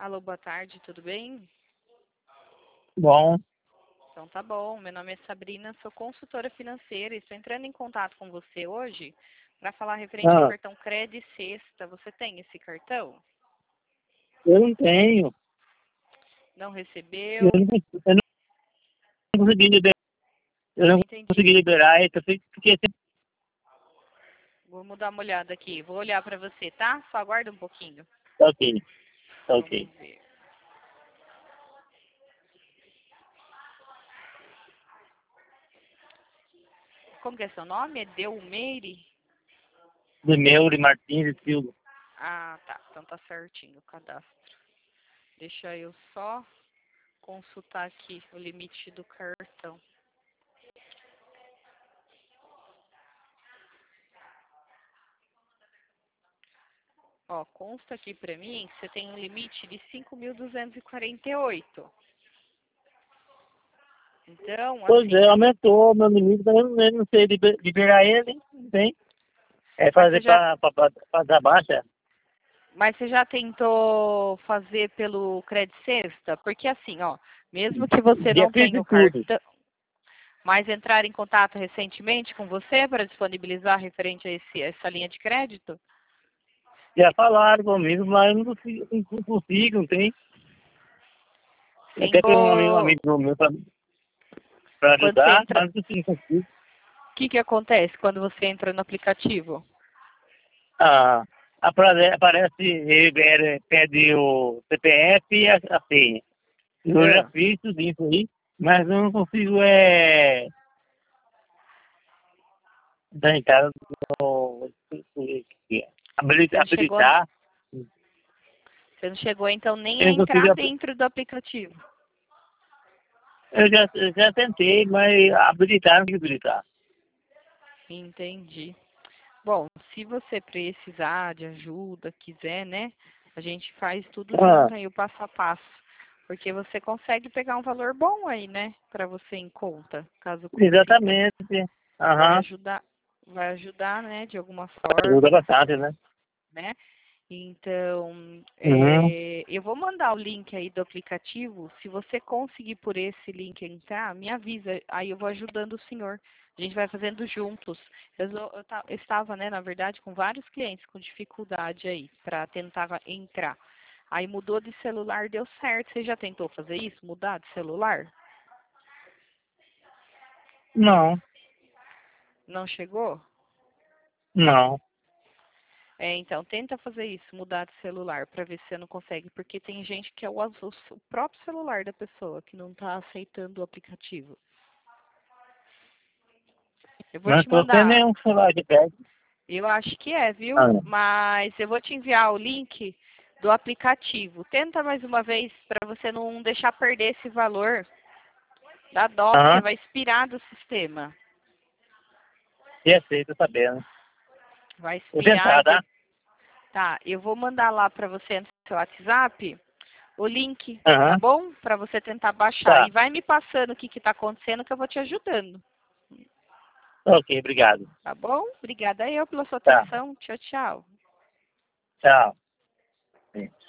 Alô, boa tarde, tudo bem? Bom, Então tá bom. Meu nome é Sabrina, sou consultora financeira e estou entrando em contato com você hoje para falar referente ao ah, cartão Cred Sexta. Você tem esse cartão? eu não tenho. Não Eu recebeu? não consegui liberar. Eu Não não entendi. consegui liberar, então fiquei sem. Vamos dar uma olhada aqui. Vou olhar para você, tá? Só aguarda um pouquinho. Tá ok, tá ok. Vamos ver. Como que é seu nome? É Delmeire? Do Meure Martins e Silva. Ah, tá. Então tá certinho o cadastro. Deixa eu só consultar aqui o limite do cartão. Ó, consta aqui pra mim que você tem um limite de 5.248. Então, Pois é, assim, aumentou meu limite, mas eu não sei liberar ele, não tem. É mas fazer pra dar baixa. você já tentou fazer pelo Credit Sexta? Porque assim, ó, mesmo que você Já não fiz tenha de o tudo. cartão, mas entrar em contato recentemente com você para disponibilizar referente a essa linha de crédito? Já falaram comigo, mas eu não consigo, não tem. Até tem um Tentou. amigo meu pra Quando você ajudar, entra, mas não consigo. o que que acontece quando você entra no aplicativo? Ah, aparece, ele pede o CPF e a senha. Eu já Ah, fiz tudo isso aí, mas eu não consigo dar em casa no, você não chegou, habilitar. você não chegou então nem Eu a não consigo, entrar dentro do aplicativo. eu já tentei, mas habilitar não consigo habilitar. Entendi. Bom, se você precisar de ajuda, quiser, né? A gente faz tudo Ah, junto aí, o passo a passo. Porque você consegue pegar um valor bom aí, né? Para você em conta, caso consiga. exatamente. Vai Aham. ajudar, vai ajudar, né? De alguma Ajuda forma, bastante, né? né? Então, Uhum. eu vou mandar o link aí do aplicativo. Se você conseguir por esse link entrar, me avisa. Aí eu vou ajudando o senhor. A gente vai fazendo juntos. Eu estava, né, na verdade, com vários clientes com dificuldade aí para tentar entrar. Aí mudou de celular, deu certo. Você já tentou fazer isso? Mudar de celular? Não, Não chegou? não. Então, tenta fazer isso, mudar de celular, para ver se você não consegue, porque tem gente que é o próprio celular da pessoa que não está aceitando o aplicativo. Eu vou Não te estou sem mandar, nenhum celular de perto. eu acho que é, Ah, viu? Mas eu vou te enviar o link do aplicativo. Tenta mais uma vez para você não deixar perder esse valor. Dá dó, porque aham. vai expirar do sistema. E aceito, sabendo. Vai Vou expirar tentar, e tá? tá, eu vou mandar lá para você no seu WhatsApp o link, tá Aham. bom? Para você tentar baixar. Tá. E vai me passando o que está acontecendo que eu vou te ajudando, Ok, obrigado. tá bom? Obrigada eu pela sua Tá. atenção. Tchau, tchau. Tchau. Sim.